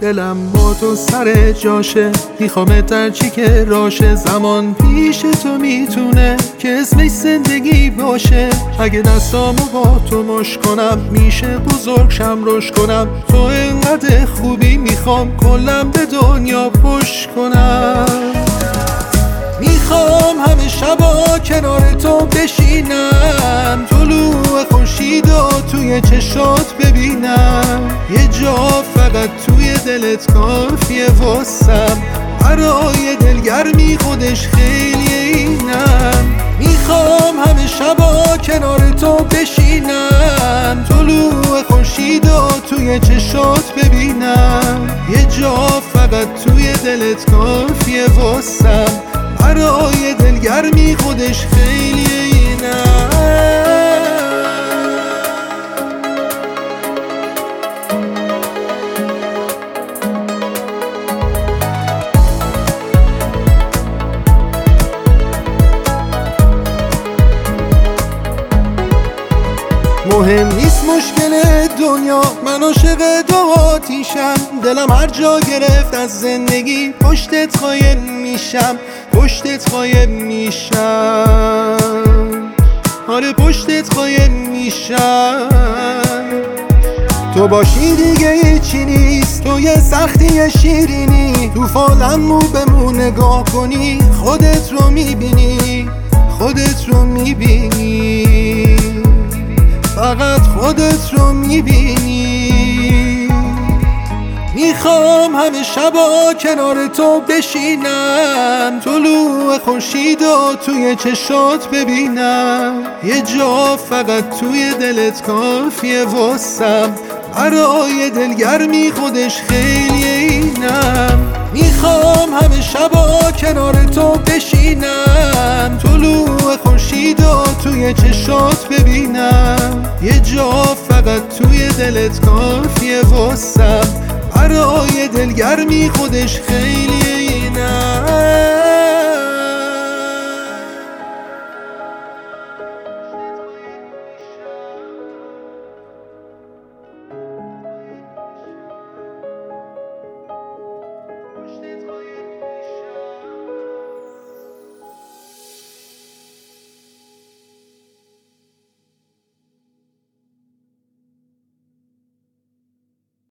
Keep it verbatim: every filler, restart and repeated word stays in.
دلم با تو سر جاشه، میخوامت در چی که راشه. زمان پیش تو میتونه که اسمش زندگی باشه. اگه دستامو با تو مش کنم میشه بزرگ شم روش کنم. تو انقدر خوبی میخوام کلم به دنیا پشت کنم. میخوام همه شبا کنار تو بشینم، طلوع خورشیدو توی چشات ببینم. یه جا فقط توی دلت کافیه واسم، برای دلگرمی خودش خیلی اینم. میخوام همه شبا کنار تو بشینم، طلوع خورشیدو توی چشات ببینم. یه جا فقط توی دلت کافیه واسم، برای دلگرمی خودش خیلی اینم. مهم نیست مشکل دنیا، من عاشق دو آتیشم. دلم هر جا گرفت از زندگی پشتت قایم میشم، پشتت قایم میشم. آره پشتت قایم میشم. تو باشی دیگه هیچی نیست، تو یه سختی شیرینی. تو فالمو بمو نگاه کنی خودت رو میبینی، خودت رو میبینی، فقط خودت رو میبینی. میخوام همه شبا کنار تو بشینم، طلوع خورشیدو توی چشات ببینم. یه جا فقط توی دلت کافیه واسم، برای دلگرمی خودش خیلی اینم. میخوام همه شبا کنار تو بشینم، طلوع خورشیدو توی چشات ببینم. یه جا فقط توی دلت کافیه واسم، برای دلگرمی خودش خیلی